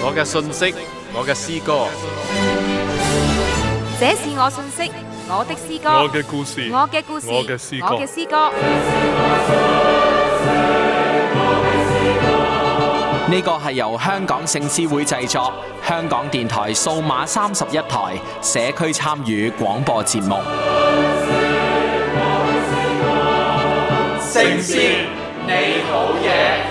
我嘅信息，我嘅詩歌。 這是我信息，我的詩歌， 我嘅故事， 我嘅故事， 我嘅詩歌， 我嘅詩歌。 呢個係由香港聖詩會製作，香港電台數碼31台社區參與廣播節目。 聖詩你好嘢。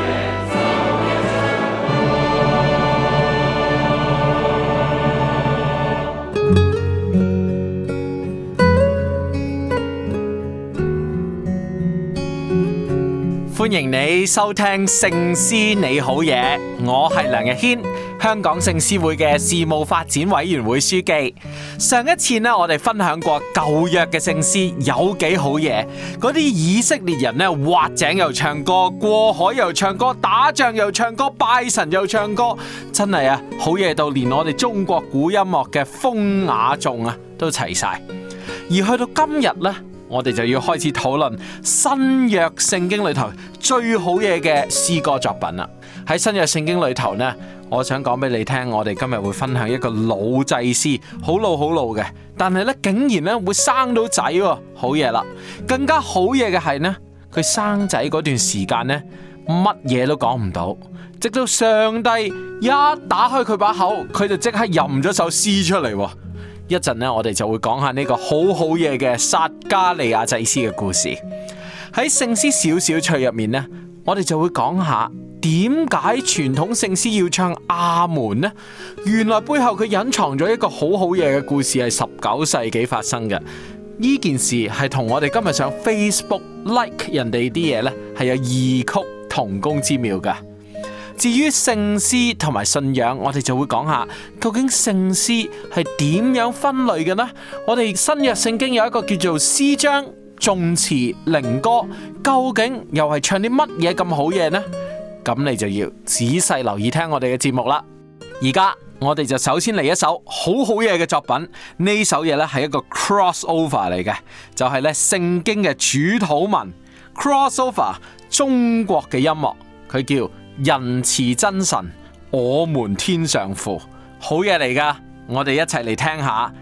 歡迎你收聽聖詩你好嘢，我係梁日軒，香港聖詩會嘅事務發展委員會書記。上一次呢，我哋分享過舊約嘅聖詩有幾好嘢，嗰啲以色列人呢，挖井又唱歌，過海又唱歌，打仗又唱歌，拜神又唱歌，真係啊好嘢到連我哋中國古音樂嘅風雅頌啊都齊晒。而去到今日呢，我哋就要開始討論新約聖經裏頭最好嘢嘅詩歌作品啦。喺新約聖經裏頭呢，我想講俾你聽，我哋今日會分享一個老祭司，好老嘅，但係呢竟然呢會生到仔喎，好嘢啦！更加好嘢嘅係呢，佢生仔嗰段時間呢，乜嘢都講唔到，直到上帝一打開佢把口，佢就即刻吟咗首詩出嚟喎。一陣呢，我哋就會講下呢個好好嘢嘅撒迦利亞祭司嘅故事。喺聖詩小小趣入面呢，我哋就會講下點解傳統聖詩要唱阿門呢？原來背後佢隱藏咗一個好好嘢嘅故事，係19世紀發生嘅。呢件事係同我哋今日上 Facebook like 人哋啲嘢呢，係有異曲同工之妙㗎。至於聖詩同埋信仰，我哋就會講下究竟聖詩係點樣分類嘅呢？我哋新約聖經有一個叫做詩章、頌詞、靈歌，究竟又係唱啲乜嘢咁好嘢呢？咁你就要仔細留意聽我哋嘅節目啦。而家我哋就首先嚟一首好好嘢嘅作品，呢首嘢呢係一個 crossover 嚟嘅，就係呢聖經嘅主禱文 crossover 中國嘅音樂，佢叫仁慈真神，我們天上父，好嘢嚟㗎，我哋一齊嚟聽下。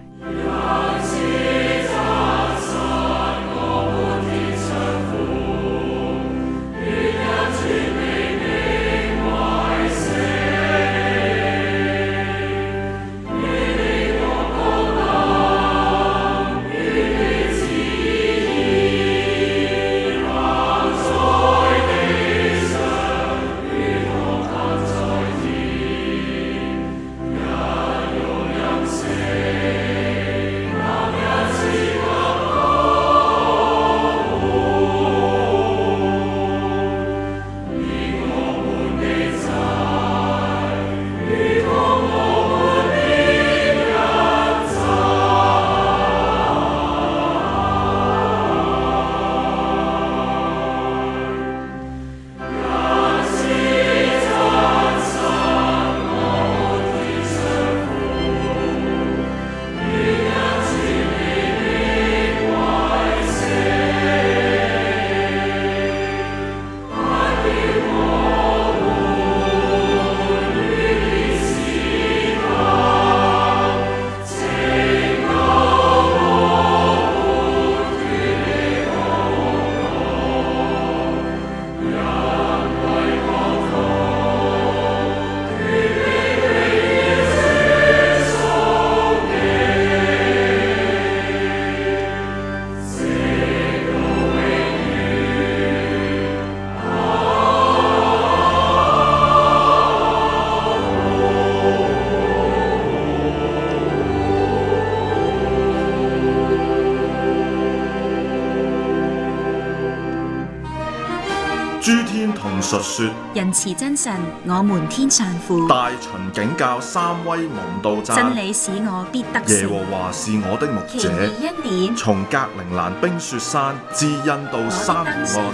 諸天同述說， 仁慈真神，我們天上父。 大秦警教三威蒙道讚， 真理使我必得勝。 耶和華是我的牧者， 奇異恩典從格陵蘭冰雪山至印度珊瑚岸。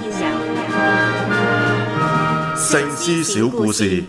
聖詩小故事。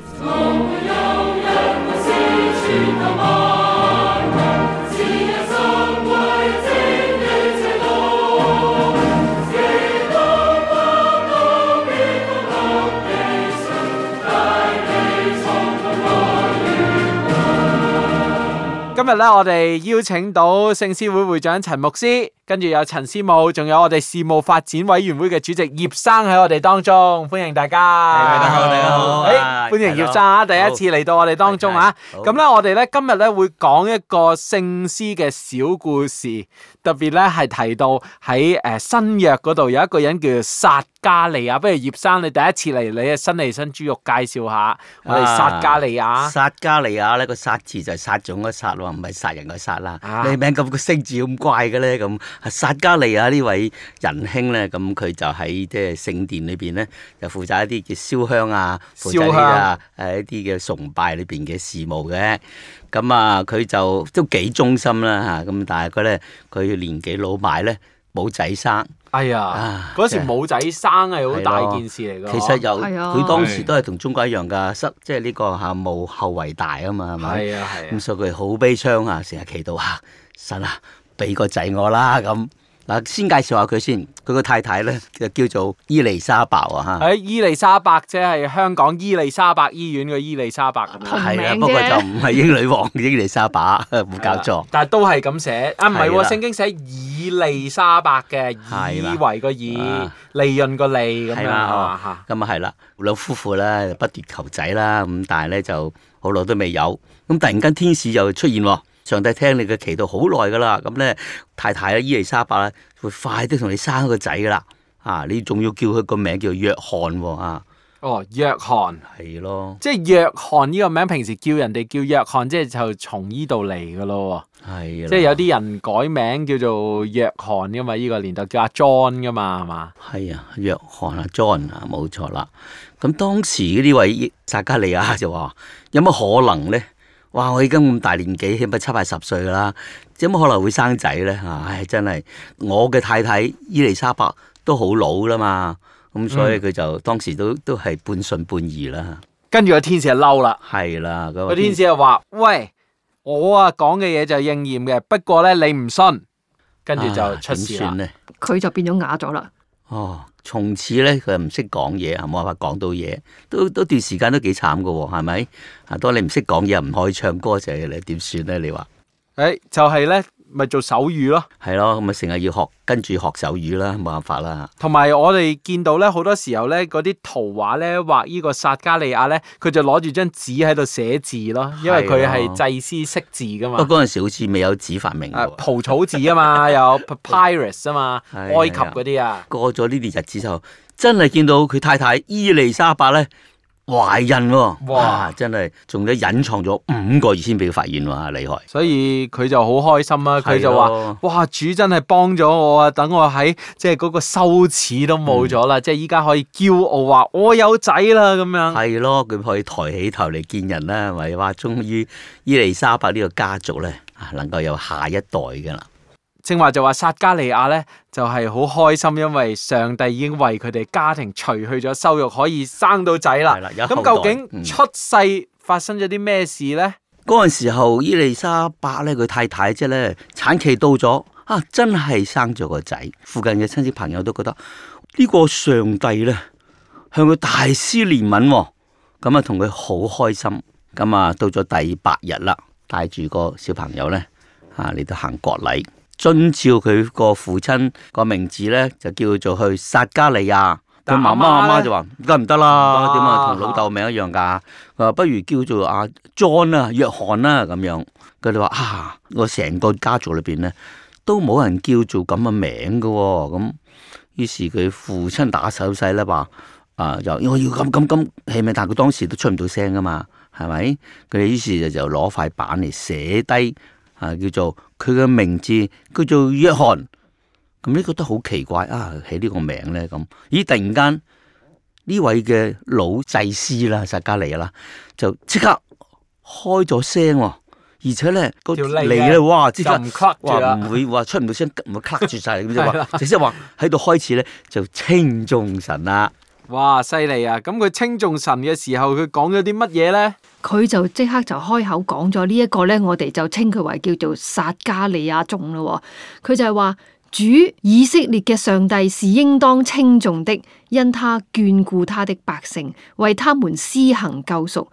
日咧，我哋邀請到聖詩會會長陳牧師，跟住有陳師母，仲有我哋事務發展委員會嘅主席葉生喺我哋當中，歡迎大家。 大家好，大家好。 歡迎葉生啊，第一次嚟到我哋當中啊。咁咧，我哋咧今日咧會講一個聖詩嘅小故事，特別咧係提到喺新約嗰度有一個人叫做撒迦利亞。不如葉生你第一次嚟，你嘅新嚟新豬肉介紹下我哋撒迦利亞。 撒迦利亞咧個撒字就係撒種個撒喎，唔係殺人個殺啦。你名咁個聲字咁怪嘅咧咁。撒迦利亞呢位仁兄咧，咁佢就喺即係聖殿裏邊咧，就負責一啲叫燒香啊，負責一啲嘅崇拜裏邊嘅事務嘅。咁啊，佢就都幾忠心啦嚇。咁但係佢年紀老邁咧，冇仔生。 哎呀，嗰時冇仔生係好大件事嚟㗎。 其實佢當時都係同中國一樣㗎，即係呢個嚇無後為大啊嘛，係咪？係啊。咁所以佢好悲傷啊，成日祈禱啊，神啊，俾個仔我啦咁。嗱，先介紹下佢先。佢個太太咧就叫做伊麗莎白啊嚇。 喺伊麗莎白即係香港伊麗莎白醫院嘅伊麗莎白咁樣。 係啦，不過就唔係英女王嘅伊麗莎白，冇搞錯。 但係都係咁寫啊，唔係喎，聖經寫以利沙伯嘅，以為個以，利潤個利咁樣啊。 咁啊係啦，兩夫婦咧不斷求仔啦，咁但係咧就好耐都未有。咁突然間天使又出現喎。上帝聽你嘅祈禱好耐噶啦，咁咧太太咧伊麗莎白咧會快啲同你生個仔噶啦，你仲要叫佢個名叫約翰喎啊！ 哦，約翰係咯， 即係約翰呢個名，平時叫人哋叫約翰，即係就從呢度嚟噶咯喎。係，即係有啲人改名叫做約翰噶嘛，呢個年代叫阿 John 噶嘛，係嘛？係啊，約翰阿 John 啊，冇錯啦。咁當時呢位撒迦利亞就話：有乜可能咧？哇！我已經咁大年紀，起碼70-80歲噶啦，有乜可能會生仔咧？唉，真係我嘅太太伊麗莎白都好老啦嘛，咁所以佢就當時都係半信半疑啦。跟住個天使就嬲啦，係啦，個天使就話：喂，我講嘅嘢就應驗嘅，不過咧你唔信，跟住就出事啦。 佢就變咗啞咗啦。 哦，從此咧佢又唔識講嘢，冇辦法講到嘢，都段時間都幾慘噶喎，係咪？當你唔識講嘢又唔可以唱歌就係你點算咧？你話？就係咧，咪做手語咯。係咯，咁咪成日要跟住學手語啦，冇辦法啦。同埋我哋見到咧，好多時候咧，嗰啲圖畫咧畫呢個撒迦利亞咧，佢就攞住張紙喺度寫字咯，因為佢係祭司識字噶嘛。不過嗰陣時好似未有紙發明。蒲草字啊嘛，有 papyrus 啊嘛，埃及嗰啲啊。過咗呢啲日子就真係見到佢太太伊麗莎白咧懷孕喎，哇！真係仲要隱藏咗5個月先俾佢發現喎，厲害！所以佢就好開心啦，佢就話：哇！主真係幫咗我啊！等我喺即係嗰個羞恥都冇咗啦，即係依家可以驕傲話我有仔啦咁樣。係咯，佢可以抬起頭嚟見人啦，係咪話終於伊麗莎白呢個家族咧能夠有下一代㗎啦。正話就話撒迦利亞咧就係好開心，因為上帝已經為佢哋家庭除去咗羞辱，可以生到仔啦。咁究竟出世發生咗啲咩事咧？嗰陣時候伊麗莎白咧佢太太即係咧產期到咗真係生咗個仔。附近嘅親戚朋友都覺得呢個上帝咧向佢大施憐憫，咁同佢好開心。咁到咗第8日啦，帶住個小朋友咧嚟到行割禮。遵照佢個父親個名字咧，就叫做去撒迦利亞。佢媽媽就話：梗唔得啦，點同老豆名一樣㗎？佢話不如叫做阿 John 啊，約翰啦咁樣。佢哋話我成個家族裏邊咧都冇人叫做咁嘅名㗎喎。咁於是佢父親打手勢咧話：就我要咁，係咪？但係佢當時都出唔到聲㗎嘛，係咪？佢哋於是就攞塊板嚟寫低。叫做佢嘅名字叫做約翰，咁你覺得好奇怪起呢個名咧咁？咦，突然間呢位嘅老祭司啦，撒迦利亞啦，就即刻開咗聲，而且咧個脷咧，哇，即刻話唔會話出唔到聲，唔會卡住晒咁就話，直接話喺度開始咧就稱頌神啦。哇，犀利啊！咁佢稱頌神嘅時候，佢講咗啲乜嘢咧？ 佢就即刻就開口講咗呢一個咧，我哋就稱佢為叫做撒迦利亞頌咯。佢就係話：主以色列嘅上帝是應當稱頌的，因他眷顧他的百姓，為他們施行救贖。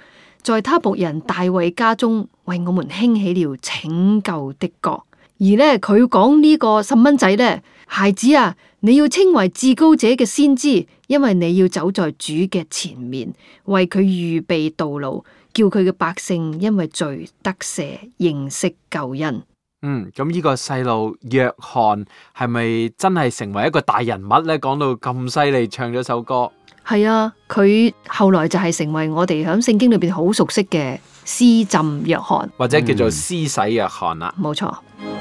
在他僕人大衛家中為我們興起了拯救的國。而呢，佢講呢個細蚊仔呢，孩子啊，你要稱為至高者嘅先知，因為你要走在主嘅前面，為佢預備道路，叫佢嘅百姓因為罪得赦，認識救恩。 咁呢個細路約翰係咪真係成為一個大人物呢？講到咁犀利，唱咗首歌。 係啊，佢後來就係成為我哋喺聖經裏邊好熟悉嘅施浸約翰， 或者叫做施洗約翰啦。 冇錯。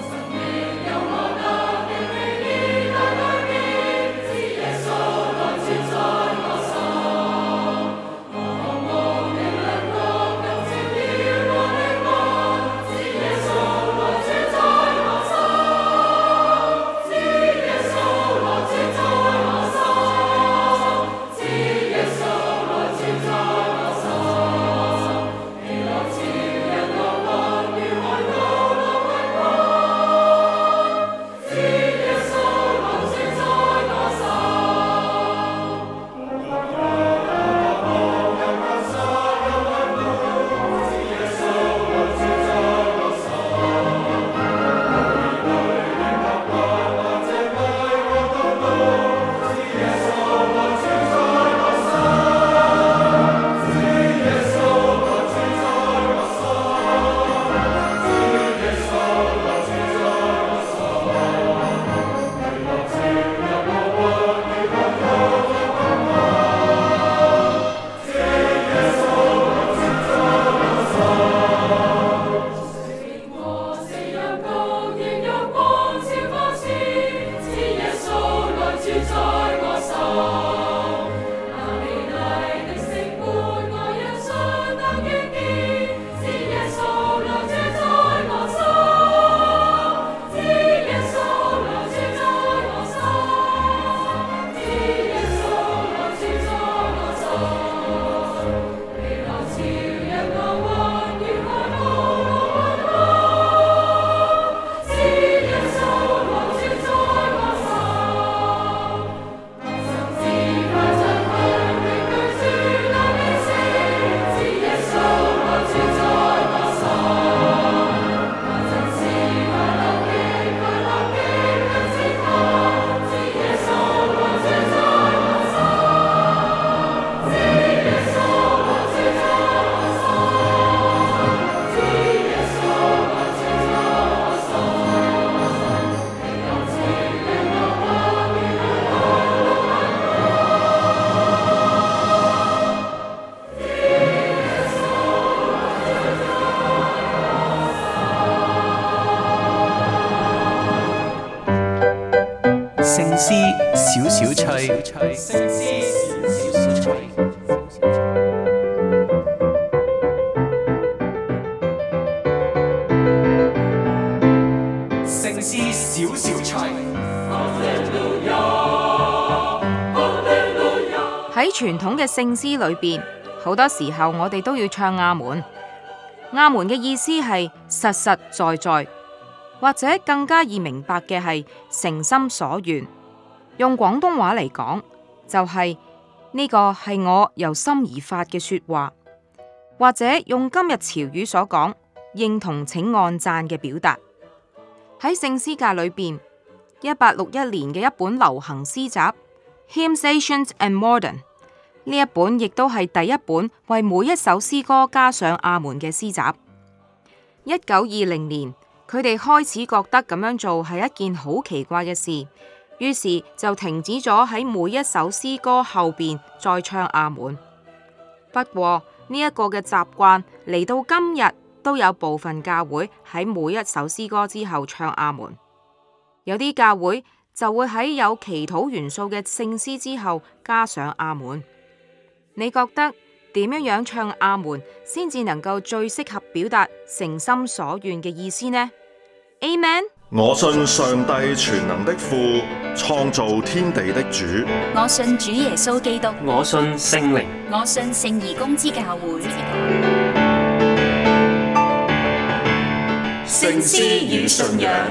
聖詩少少趣，聖詩少少趣。聖詩少少趣。 喺傳統嘅聖詩裏邊，好多時候我哋都要唱阿門。阿門嘅意思係實實在在。或者更加易明白嘅係誠心所願，用廣東話嚟講就係呢個係我由心而發嘅說話，或者用今日潮語所講認同請按讚嘅表達。喺聖詩界裏邊，1861年嘅一本流行詩集《Hymns Ancient and Modern》呢一本亦都係第一本為每一首詩歌加上阿門嘅詩集。1920年。佢哋開始覺得咁樣做係一件好奇怪嘅事，於是就停止咗喺每一首詩歌後邊再唱阿門。不過呢一個嘅習慣嚟到今日都有部分教會喺每一首詩歌之後唱阿門，有啲教會就會喺有祈禱元素嘅聖詩之後加上阿門。你覺得點樣唱阿門先至能夠最適合表達誠心所願嘅意思呢？ Amen。 我信上帝全能的父，創造天地的主。 我信主耶穌基督。 我信聖靈。 我信聖義公之教會。 聖詩與信仰。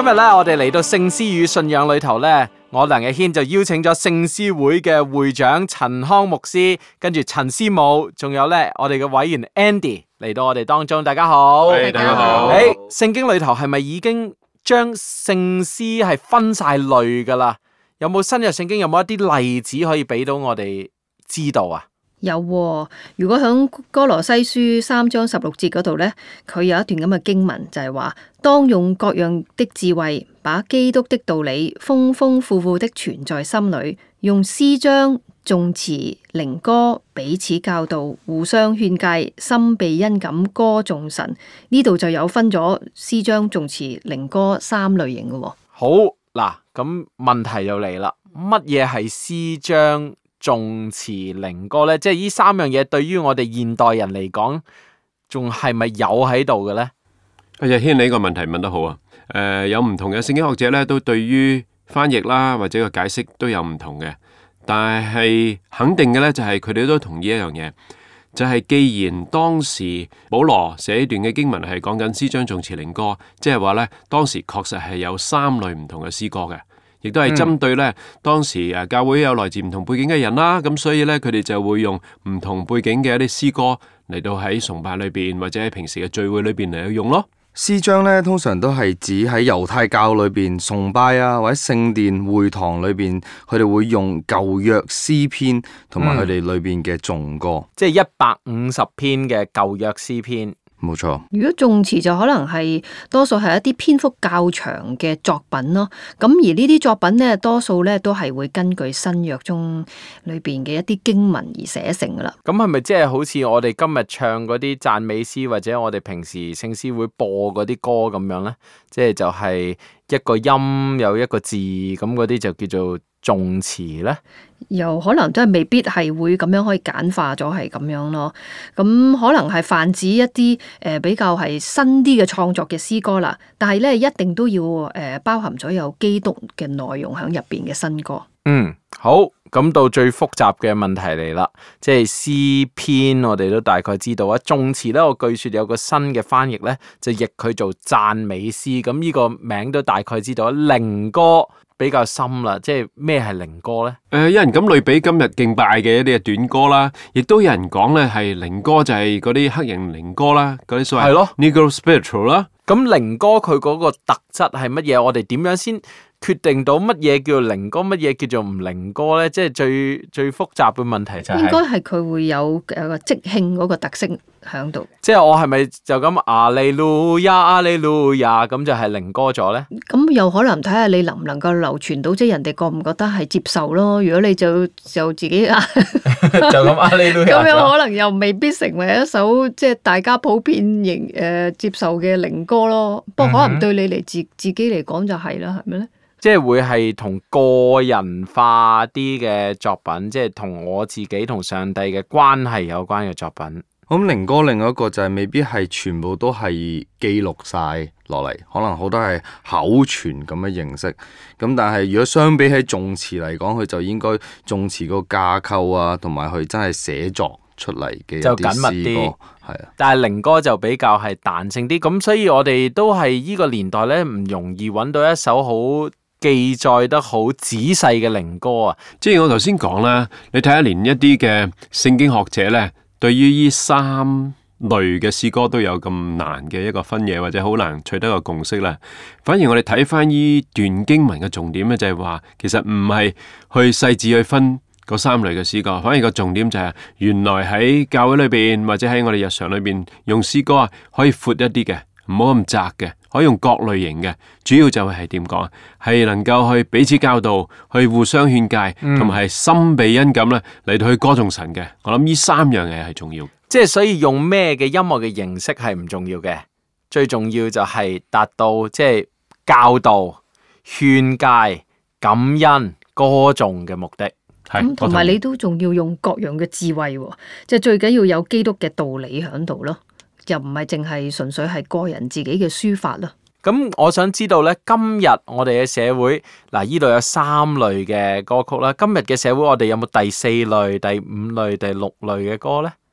今日咧，我哋嚟到聖詩與信仰裏頭咧，我梁日軒就邀請咗聖詩會嘅會長陳康牧師，跟住陳師母，仲有咧我哋嘅委員 Andy 嚟到我哋當中。大家好， 大家好。 聖經裏頭係咪已經將聖詩係分晒類噶啦？有冇新約聖經有冇一啲例子可以俾到我哋知道啊？ 有喎，如果響哥羅西書3章16節嗰度呢，佢有一段咁嘅經文，就係話：當用各樣的智慧，把基督的道理豐豐富富的存在心裏，用詩章、頌詞、靈歌彼此教導，互相勸誡，心被恩感歌頌神。呢度就有分咗詩章、頌詞、靈歌3類型嘅喎。 好嗱，咁問題就嚟啦，乜嘢係詩章、頌詞、靈歌呢？即係呢3樣嘢對於我哋現代人嚟講，仲係咪有喺度嘅呢？ 阿日軒，你呢個問題問得好啊！有唔同嘅聖經學者咧，都對於翻譯啦或者個解釋都有唔同嘅，但係肯定嘅咧就係佢哋都同意一樣嘢，就係既然當時保羅寫呢段嘅經文係講緊詩章、頌詞、靈歌，即係話咧當時確實係有3類唔同嘅詩歌嘅。亦都係針對咧當時教會有來自唔同背景嘅人啦，咁所以咧佢哋就會用唔同背景嘅一啲詩歌嚟到喺崇拜裏邊或者喺平時嘅聚會裏邊嚟去用咯。 詩章咧通常都係指喺猶太教裏邊崇拜啊，或者聖殿會堂裏邊，佢哋會用舊約詩篇同埋佢哋裏邊嘅頌歌， 即係150篇嘅舊約詩篇。 冇錯。 如果頌詞就可能係多數係一啲篇幅較長嘅作品咯，咁而呢啲作品呢，多數呢都係會根據新約中裏邊嘅一啲經文而寫成噶啦。 咁係咪即係好似我哋今日唱嗰啲讚美詩，或者我哋平時聖詩會播嗰啲歌咁樣呢？即係就係一個音有一個字，咁嗰啲就叫做頌詞呢？ 又可能都係未必係會咁樣可以簡化咗係咁樣咯。咁可能係泛指一啲比較係新啲嘅創作嘅詩歌啦，但係咧一定都要包含咗有基督嘅內容喺入邊嘅新歌。 好，咁到最複雜嘅問題嚟啦，即係詩篇我哋都大概知道啊。頌詞咧，我據說有個新嘅翻譯咧，就譯佢做讚美詩，咁呢個名都大概知道。靈歌比較深啦，即係咩係靈歌咧？ 有人咁類比今日敬拜嘅一啲短歌啦，亦都有人講咧係靈歌就係嗰啲黑人靈歌啦，嗰啲所謂 Negro Spiritual 啦。 咁靈歌佢嗰個特質係乜嘢？我哋點樣先決定到乜嘢叫靈歌，乜嘢叫做唔靈歌咧？即係最複雜嘅問題就係應該係佢會有個即興嗰個特色喺度。 即係我係咪就咁阿利路亞阿利路亞咁就係靈歌咗咧？ 咁又可能睇下你能唔能夠流傳到，即係人哋覺唔覺得係接受咯？如果你就自己就咁阿利路亞咁樣，可能又未必成為一首即係大家普遍接受嘅靈歌咯。不過可能對你嚟自己嚟講就係啦，係咪咧？ 即係會係同個人化啲嘅作品，即係同我自己同上帝嘅關係有關嘅作品。 咁靈歌另外一個就係未必係全部都係記錄晒落嚟，可能好多係口傳咁嘅形式。咁但係如果相比起頌詞嚟講，佢就應該頌詞個架構啊，同埋佢真係寫作出嚟嘅一啲詩歌就緊密啲， 係啊。 但係靈歌就比較係彈性啲，咁所以我哋都係呢個年代咧，唔容易揾到一首好記載得好仔細嘅靈歌啊。 即係我頭先講啦，你睇下連一啲嘅聖經學者咧，對於呢3類嘅詩歌都有咁難嘅一個分野，或者好難取得個共識啦。反而我哋睇翻呢段經文嘅重點咧，就係話其實唔係去細緻去分嗰3類嘅詩歌，反而個重點就係原來喺教會裏邊或者喺我哋日常裏邊用詩歌啊，可以闊一啲嘅，唔好咁窄嘅，可以用各類型嘅。主要就係點講啊？係能夠去彼此教導，去互相勸誡，同埋係心被恩感咧嚟到去歌頌神嘅。我諗呢3樣嘢係重要。 即係所以用咩嘅音樂嘅形式係唔重要嘅，最重要就係達到即係教導、勸誡、感恩、歌頌嘅目的。 咁同埋你都仲要用各樣嘅智慧，即係最緊要有基督嘅道理喺度咯，又唔係淨係純粹係個人自己嘅抒發咯。 咁我想知道咧，今日我哋嘅社會嗱，呢度有3類嘅歌曲啦。今日嘅社會我哋有冇第4類、第5類、第6類嘅歌咧？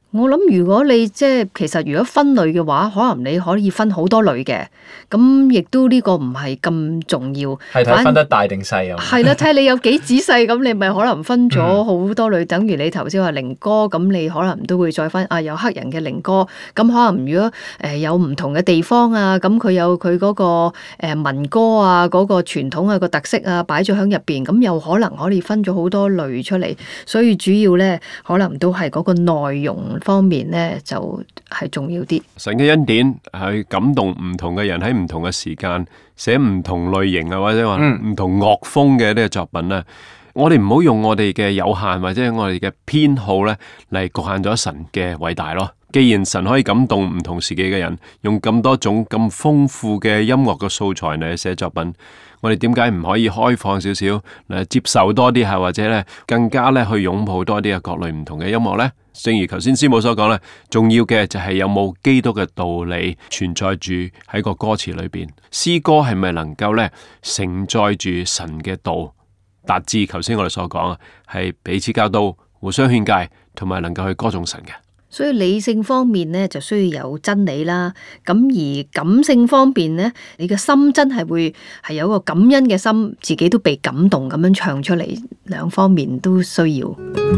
我諗如果你即係其實如果分類嘅話，可能你可以分好多類嘅，咁亦都呢個唔係咁重要。 係睇分得大定細啊？ 係啦，睇下你有幾仔細，咁你咪可能分咗好多類。等於你頭先話靈歌，咁你可能都會再分有黑人嘅靈歌，咁可能如果有唔同嘅地方啊，咁佢有佢嗰個民歌啊，嗰個傳統啊個特色啊擺咗喺入邊，咁又可能可以分咗好多類出嚟。所以主要咧，可能都係嗰個內容方面咧，就係重要啲。 神嘅恩典係感動唔同嘅人喺唔同嘅時間寫唔同類型啊，或者話唔同樂風嘅呢個作品咧。我哋唔好用我哋嘅有限或者我哋嘅偏好咧嚟局限咗神嘅偉大咯。既然神可以感動唔同時期嘅人，用咁多種咁豐富嘅音樂嘅素材嚟寫作品，我哋點解唔可以開放少少嚟接受多啲或者咧更加咧去擁抱多啲各類唔同嘅音樂呢？正如頭先師母所講咧，重要嘅就係有冇基督嘅道理存在住喺個歌詞裏邊，詩歌係咪能夠咧承載住神嘅道，達至頭先我哋所講係彼此交到互相勸誡，同埋能夠去歌頌神嘅。 所以理性方面咧就需要有真理啦，咁而感性方面咧，你嘅心真係會係有個感恩嘅心，自己都被感動咁樣唱出嚟，兩方面都需要。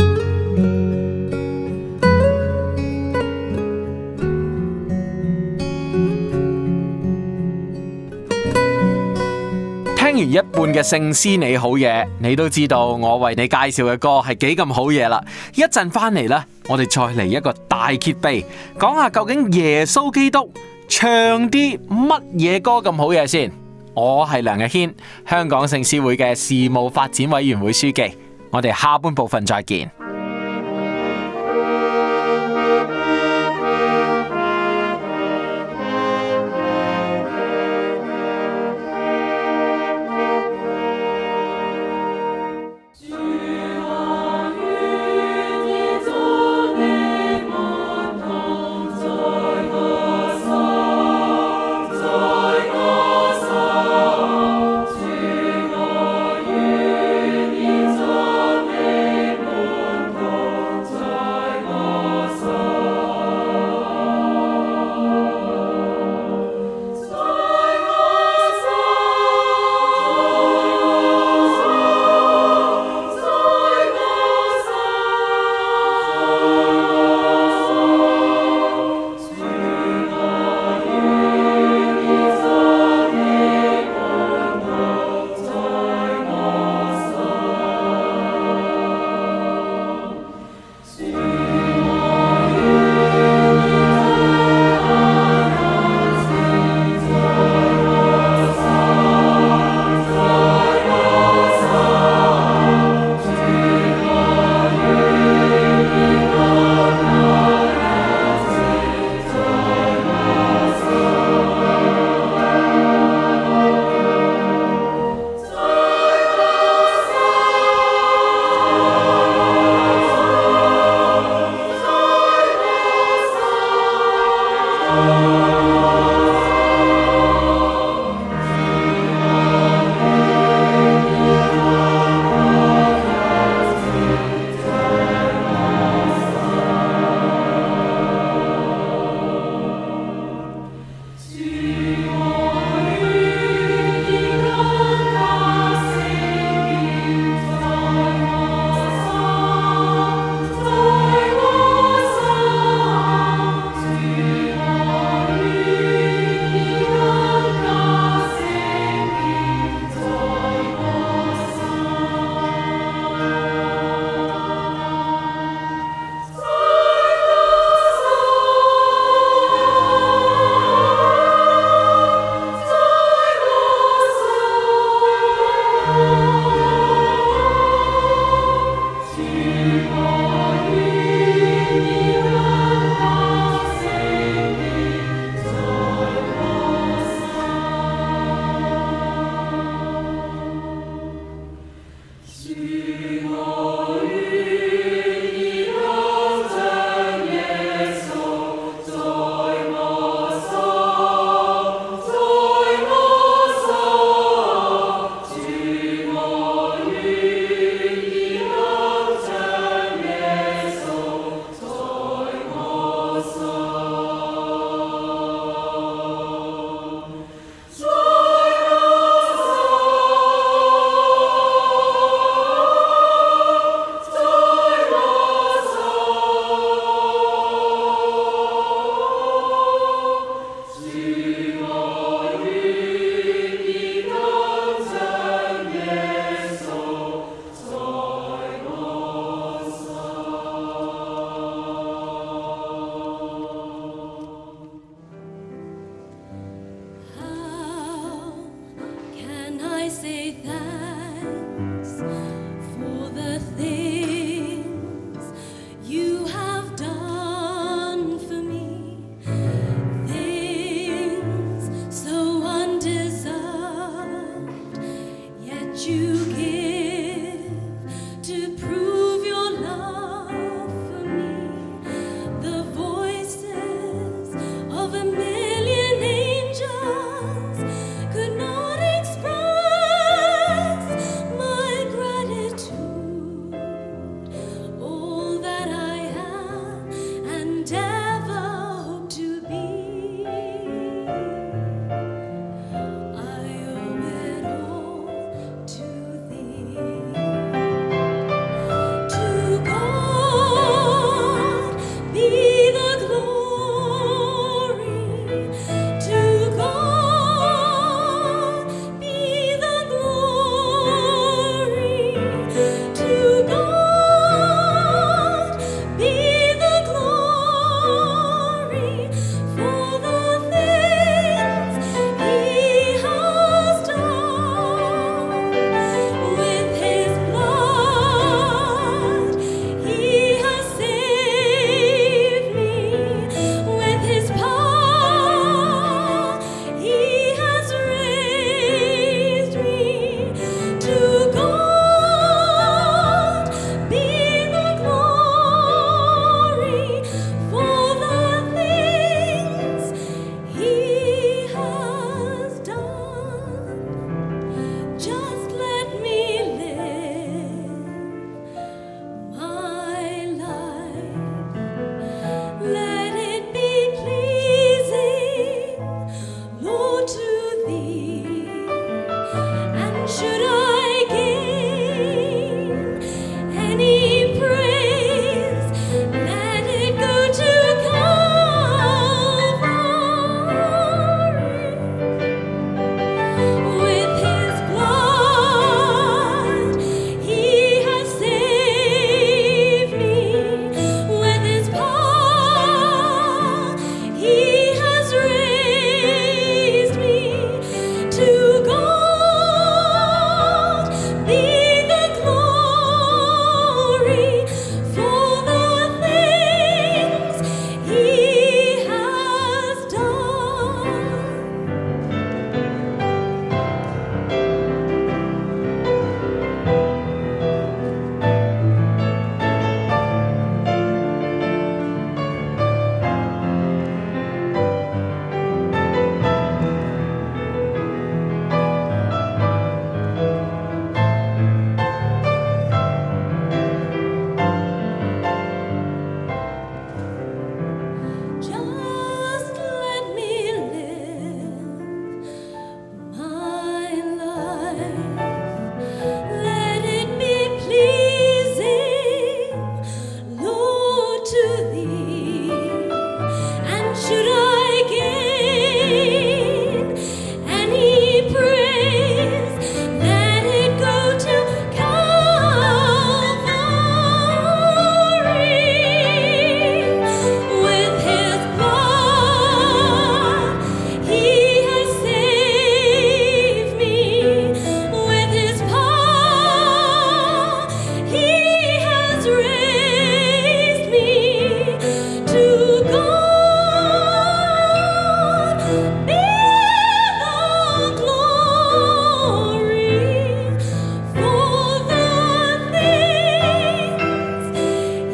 聽完一半嘅聖詩你好嘢，你都知道我為你介紹嘅歌係幾咁好嘢啦。一陣翻嚟呢，我哋再嚟一個大揭秘，講下究竟耶穌基督唱啲乜嘢歌咁好嘢先。我係梁日軒，香港聖詩會嘅事務發展委員會書記。我哋下半部分再見。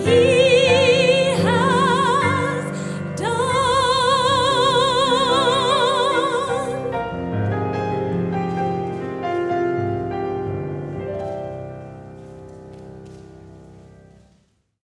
一